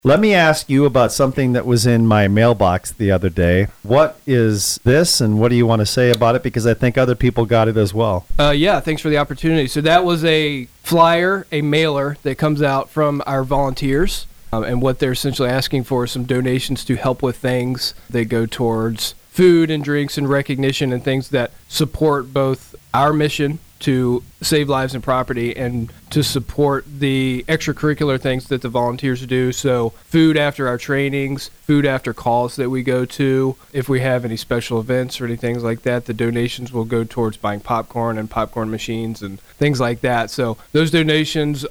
Let me ask you about something that was in my mailbox the other day. What is this, and what do you want to say about it? Because I think other people got it as well. Yeah, thanks for the opportunity. So that was a flyer, a mailer that comes out from our volunteers. And what they're essentially asking for is some donations to help with things that go towards food and drinks and recognition and things that support both our mission to save lives and property and to support the extracurricular things that the volunteers do. So food after our trainings, food after calls that we go to. If we have any special events or anything like that, the donations will go towards buying popcorn and popcorn machines and things like that. So those donations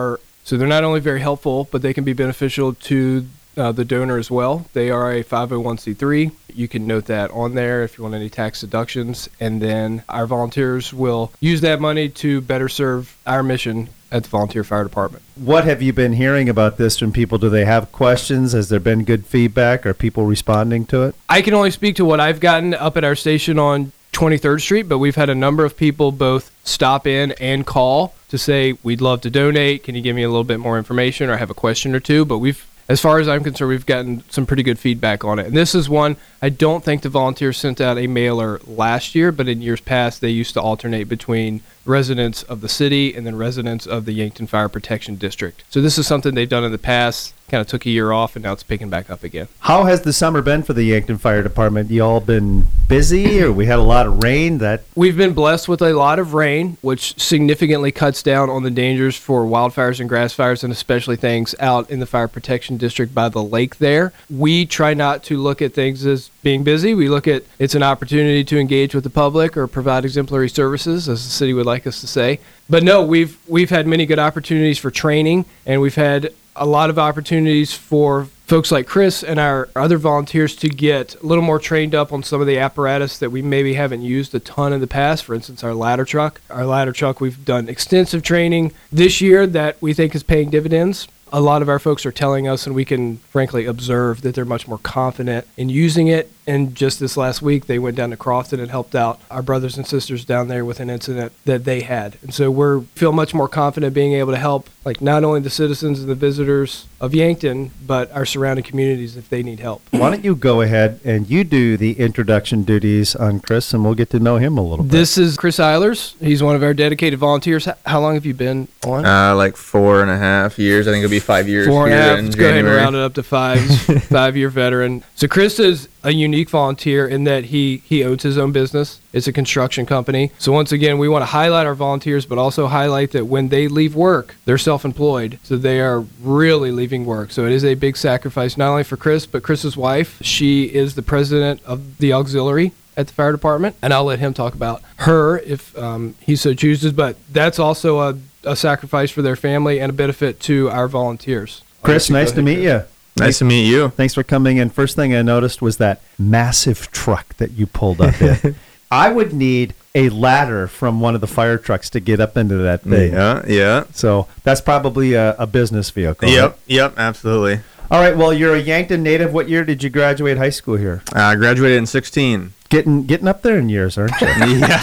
so they're not only very helpful, but they can be beneficial to the donor as well. They are a 501c3. You can note that on there if you want any tax deductions. And then our volunteers will use that money to better serve our mission at the Volunteer Fire Department. What have you been hearing about this from people? Do they have questions? Has there been good feedback? Are people responding to it? I can only speak to what I've gotten up at our station on 23rd Street, but we've had a number of people both stop in and call to say, we'd love to donate. Can you give me a little bit more information, or I have a question or two? But as far as I'm concerned, we've gotten some pretty good feedback on it. And this is one, I don't think the volunteers sent out a mailer last year, but in years past, they used to alternate between residents of the city and then residents of the Yankton Fire Protection District. So this is something they've done in the past, kind of took a year off, and now it's picking back up again. How has the summer been for the Yankton Fire Department? You all been busy, or we had a lot of rain? We've been blessed with a lot of rain, which significantly cuts down on the dangers for wildfires and grass fires, and especially things out in the Fire Protection District by the lake there. We try not to look at things as being busy. We look at it's an opportunity to engage with the public or provide exemplary services, as the city would like us to say. But no, we've had many good opportunities for training, and we've had a lot of opportunities for folks like Chris and our other volunteers to get a little more trained up on some of the apparatus that we maybe haven't used a ton in the past. For instance, our ladder truck. Our ladder truck, we've done extensive training this year that we think is paying dividends. A lot of our folks are telling us, and we can frankly observe, that they're much more confident in using it. And just this last week, they went down to Crofton and helped out our brothers and sisters down there with an incident that they had. And so we feel much more confident being able to help, like, not only the citizens and the visitors of Yankton, but our surrounding communities if they need help. Why don't you go ahead and you do the introduction duties on Chris, and we'll get to know him a little bit. This is Chris Eilers. He's one of our dedicated volunteers. How long have you been on? Like 4.5 years. I think it'll be 5 years. 4.5. Let's go ahead and round it up to 5. 5-year veteran. So Chris is a unique volunteer in that he owns his own business. It's a construction company. So once again, we want to highlight our volunteers, but also highlight that when they leave work, they're self-employed. So they are really leaving work. So it is a big sacrifice, not only for Chris, but Chris's wife. She is the president of the auxiliary at the fire department, and I'll let him talk about her if he so chooses. But that's also a sacrifice for their family and a benefit to our volunteers. Chris, nice to meet you. Nice to meet you. Thanks for coming in. First thing I noticed was that massive truck that you pulled up in. I would need a ladder from one of the fire trucks to get up into that thing. Yeah. So that's probably a business vehicle. Yep, absolutely. All right, well, you're a Yankton native. What year did you graduate high school here? I graduated in 16. Getting up there in years, aren't you?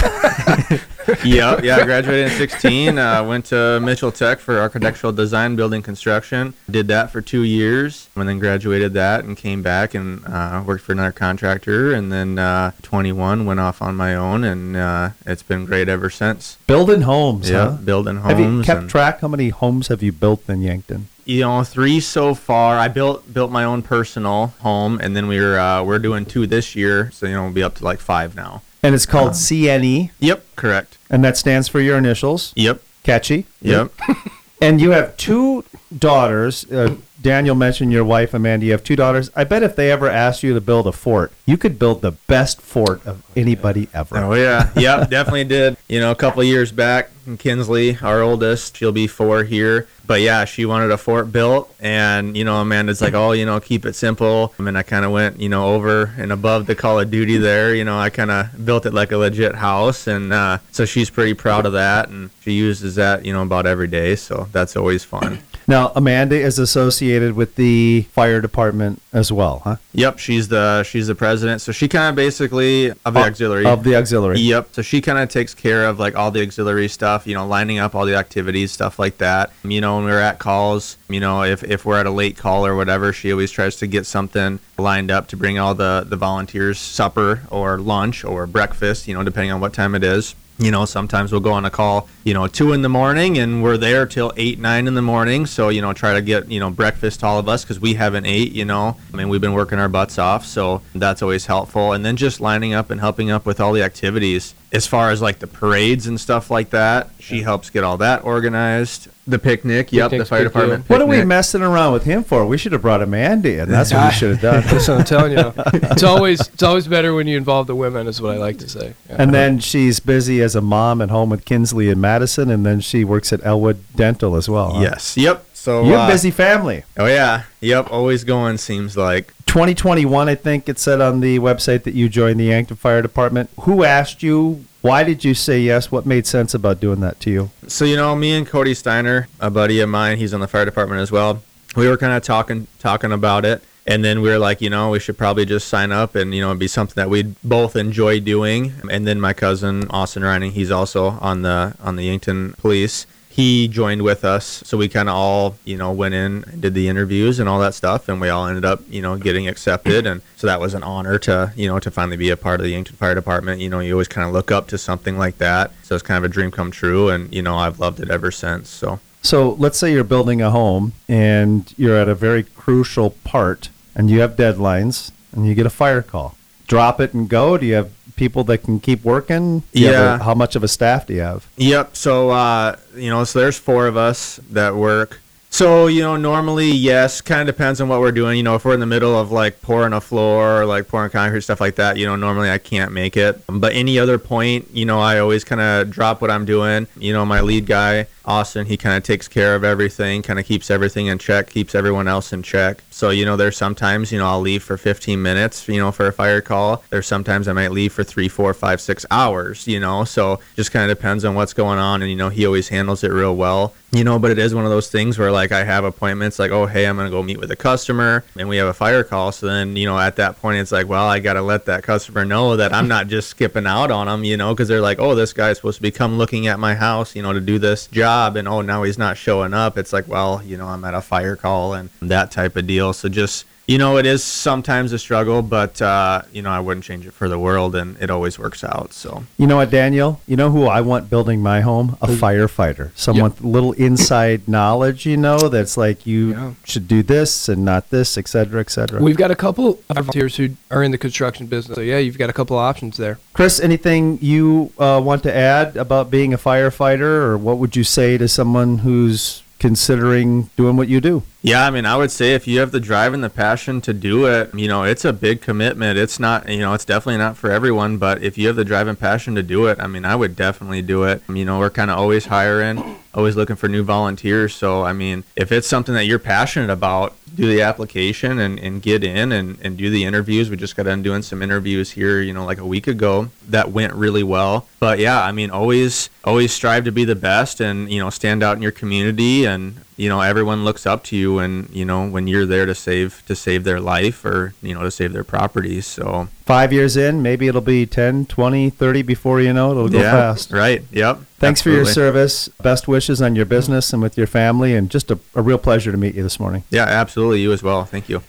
Yeah. I graduated in 16. Went to Mitchell Tech for architectural design, building construction. Did that for 2 years, and then graduated that and came back and worked for another contractor. And then 21 went off on my own, and it's been great ever since. Building homes, Yeah, huh? building homes. Have you kept track? How many homes have you built in Yankton? 3 so far. I built my own personal home, and then we're doing 2 this year, so we'll be up to like 5 now. And it's called CNE. Yep, correct. And that stands for your initials. Yep. Catchy. Yep. And you have 2 daughters. Daniel mentioned your wife, Amanda. You have 2 daughters. I bet if they ever asked you to build a fort, you could build the best fort of anybody ever. Oh, yeah. Yep, definitely did. A couple of years back, Kinsley, our oldest, she'll be 4 here. But, yeah, she wanted a fort built. And, Amanda's like, keep it simple. And I kind of went, over and above the Call of Duty there. I kind of built it like a legit house. And so she's pretty proud of that. And she uses that, about every day. So that's always fun. Now, Amanda is associated with the fire department as well, huh? Yep, she's the president. So she kind of basically of the auxiliary. Of the auxiliary. Yep. So she kind of takes care of like all the auxiliary stuff, lining up all the activities, stuff like that. When we're at calls, if we're at a late call or whatever, she always tries to get something lined up to bring all the volunteers supper or lunch or breakfast, depending on what time it is. Sometimes we'll go on a call, 2 in the morning and we're there till 8, 9 in the morning. So, try to get, breakfast to all of us because we haven't ate, we've been working our butts off. So that's always helpful. And then just lining up and helping up with all the activities. As far as like the parades and stuff like that, she helps get all that organized. The picnic, the fire department picnic. What are we messing around with him for? We should have brought Amanda in. That's what we should have done. That's what I'm telling you. It's always better when you involve the women, is what I like to say. Yeah. And then she's busy as a mom at home with Kinsley and Madison, and then she works at Elwood Dental as well. Huh? Yes. Yep. So you're a busy family. Oh yeah. Yep. Always going, seems like. 2021, I think it said on the website that you joined the Yankton Fire Department. Who asked you? Why did you say yes? What made sense about doing that to you? So, me and Cody Steiner, a buddy of mine, he's on the fire department as well. We were kind of talking about it. And then we were like, we should probably just sign up and, it'd be something that we'd both enjoy doing. And then my cousin, Austin Reining, he's also on the Yankton Police. He joined with us, so we kind of all, went in and did the interviews and all that stuff, and we all ended up, getting accepted, and so that was an honor to, to finally be a part of the Yankton Fire Department. You always kind of look up to something like that, so it's kind of a dream come true, and, I've loved it ever since, So let's say you're building a home, and you're at a very crucial part, and you have deadlines, and you get a fire call. Drop it and go? Do you have people that can keep working? How much of a staff do you have? Yep. So, so there's 4 of us that work. So, normally, yes, kind of depends on what we're doing. If we're in the middle of like pouring a floor or like pouring concrete, stuff like that, normally I can't make it. But any other point, I always kind of drop what I'm doing. My lead guy, Austin, he kind of takes care of everything, kind of keeps everything in check, keeps everyone else in check. So, there's sometimes, I'll leave for 15 minutes, for a fire call. There's sometimes I might leave for 3, 4, 5, 6 hours, so just kind of depends on what's going on. And, he always handles it real well. But it is one of those things where like I have appointments like, oh, hey, I'm going to go meet with a customer and we have a fire call. So then, at that point, it's like, well, I got to let that customer know that I'm not just skipping out on them, because they're like, oh, this guy's supposed to be come looking at my house, to do this job. And, oh, now he's not showing up. It's like, well, I'm at a fire call and that type of deal. So just, it is sometimes a struggle, but, I wouldn't change it for the world, and it always works out. So, you know what, Daniel? You know who I want building my home? A firefighter. Someone with a little inside knowledge, that's like you should do this and not this, et cetera, et cetera. We've got a couple of volunteers who are in the construction business. So, you've got a couple of options there. Chris, anything you want to add about being a firefighter, or what would you say to someone who's considering doing what you do? Yeah, I would say if you have the drive and the passion to do it, it's a big commitment. It's not, it's definitely not for everyone, but if you have the drive and passion to do it, I would definitely do it. We're kind of always hiring, always looking for new volunteers. So, if it's something that you're passionate about, do the application and get in and do the interviews. We just got done doing some interviews here, like a week ago that went really well. But yeah, always strive to be the best and, stand out in your community, and, everyone looks up to you and, when you're there to save their life or, to save their properties. So 5 years in, maybe it'll be 10, 20, 30 before you know it'll go fast. Right. Yep. Thanks Absolutely. for your service. Best wishes on your business and with your family, and just a real pleasure to meet you this morning. Yeah, absolutely. You as well. Thank you.